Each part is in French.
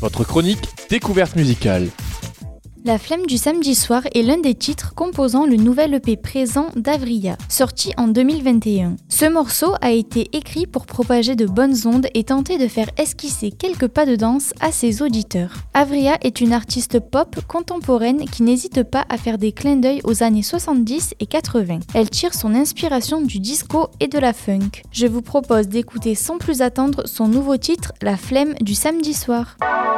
votre chronique découverte musicale. La flemme du samedi soir est l'un des titres composant le nouvel EP présent d'Avria, sorti en 2021. Ce morceau a été écrit pour propager de bonnes ondes et tenter de faire esquisser quelques pas de danse à ses auditeurs. Avria est une artiste pop contemporaine qui n'hésite pas à faire des clins d'œil aux années 70 et 80. Elle tire son inspiration du disco et de la funk. Je vous propose d'écouter sans plus attendre son nouveau titre, La flemme du samedi soir.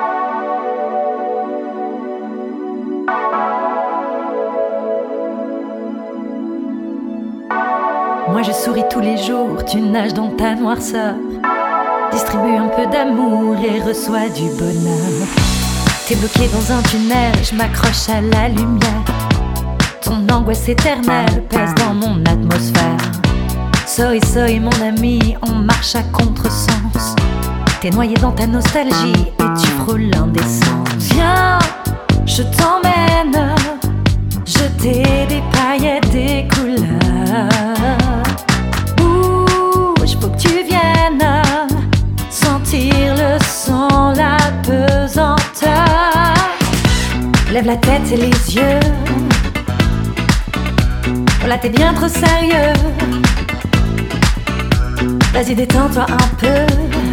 Moi je souris tous les jours, tu nages dans ta noirceur. Distribue un peu d'amour et reçois du bonheur. T'es bloqué dans un tunnel, je m'accroche à la lumière. Ton angoisse éternelle pèse dans mon atmosphère. Soy mon ami, on marche à contresens. T'es noyé dans ta nostalgie et tu frôles l'indécence. Viens, je t'emmène, jeter des paillettes, des couleurs. Bouge, faut que tu viennes sentir le sang, la pesanteur. Lève la tête et les yeux. Oh là, t'es bien trop sérieux. Vas-y, détends-toi un peu.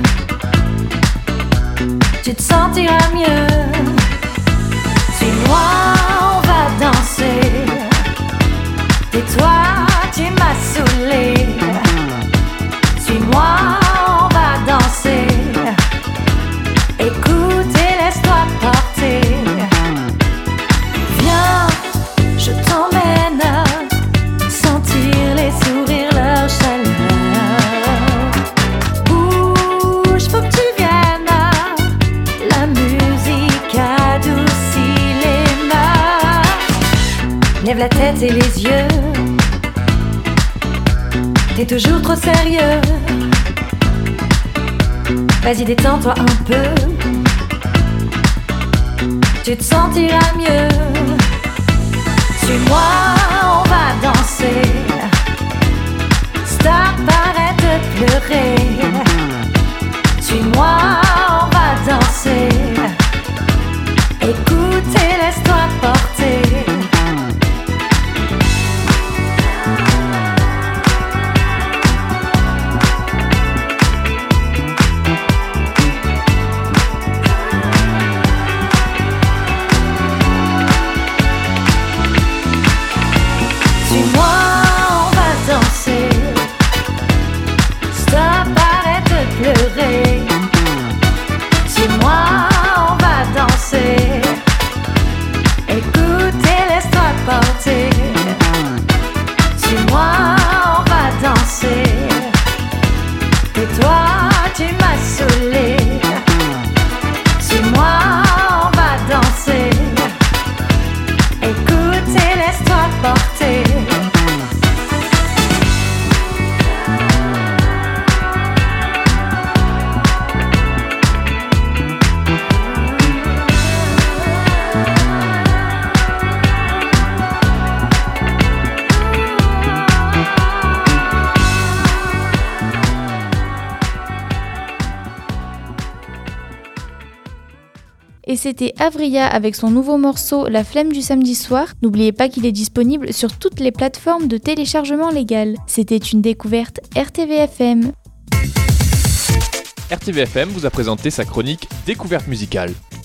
Tu te sentiras mieux. Suis-moi, on va danser. Tais-toi, tu m'as saoulé. Suis-moi, on va danser. Écoute et laisse-toi porter. Viens, je t'emmène sentir les sourires, leur chaleur. Bouge, faut que tu viennes. La musique adoucit les mœurs. Lève la tête et les yeux. T'es toujours trop sérieux. Vas-y, détends-toi un peu. Tu te sentiras mieux. Suis-moi, on va danser. Stop, arrête de pleurer. Suis-moi, on va danser. Écoute et laisse-toi porter. Suis-moi, on va danser. Stop, arrête de pleurer. Suis-moi, on va danser. Écoute et laisse-toi porter. Suis-moi, on va danser. Tais-toi, tu m'as saoulé. Suis-moi, on va danser. Écoute et laisse-toi porter. Et c'était Avria avec son nouveau morceau La flemme du samedi soir. N'oubliez pas qu'il est disponible sur toutes les plateformes de téléchargement légal. C'était une découverte RTVFM. RTVFM vous a présenté sa chronique découverte musicale.